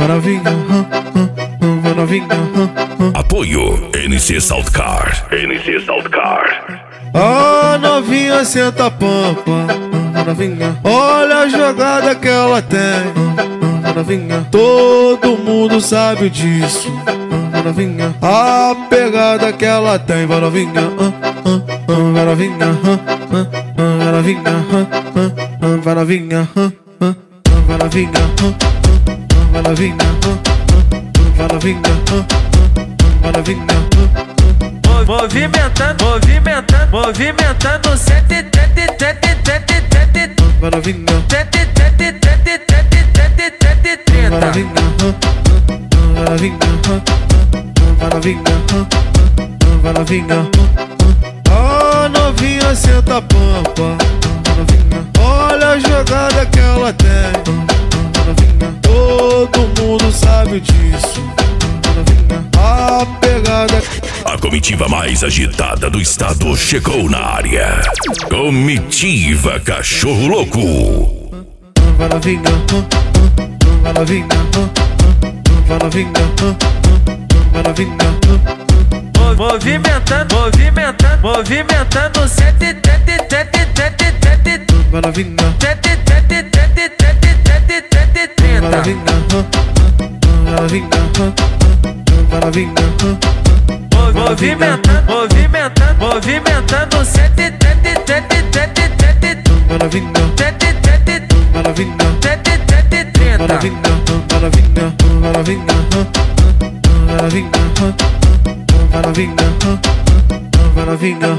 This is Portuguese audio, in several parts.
vai novinha, vai novinha. Apoio NC Saltcar. NC Saltcar. A novinha senta a pampa, vai novinha. Olha a jogada que ela tem, vai novinha. Todo mundo sabe disso, vai novinha. A pegada que ela tem, vai novinha, vai novinha, vai novinha, vai novinha, vai novinha, vai novinha, vai novinha, vai novinha. Movimentando, movimentando, movimentando, sete, tete, tete, tete, tete, Vai novinha, tete, tete, tete, tete, tete, tete, vai trinta. novinha, vai novinha, vai novinha, vai novinha. A novinha senta a pampa, vai novinha. Olha a jogada que ela tem, vai novinha. Todo mundo sabe disso, vai novinha. A pegada. A comitiva mais agitada do estado chegou na área. Comitiva Cachorro Louco. Vai novinha, vai novinha, vai novinha, vai novinha. Movimentando, movimentando, movimentando, sete, tete, tete, tete, tete, Vai novinha, tete, tete, tete, tete, tete, tete, vai trinta. novinha, vai novinha, vai novinha. Movimentando, movimentando, movimentando, sete, tete, tete, tete, tete, Vai novinha, tete, tete, vai novinha, tete, tete, vai trinta. novinha, vai novinha, vai novinha, vai novinha, vai novinha, vai novinha.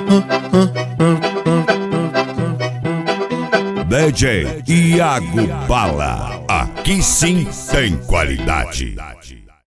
DJ Iago Bala. Aqui sim tem qualidade.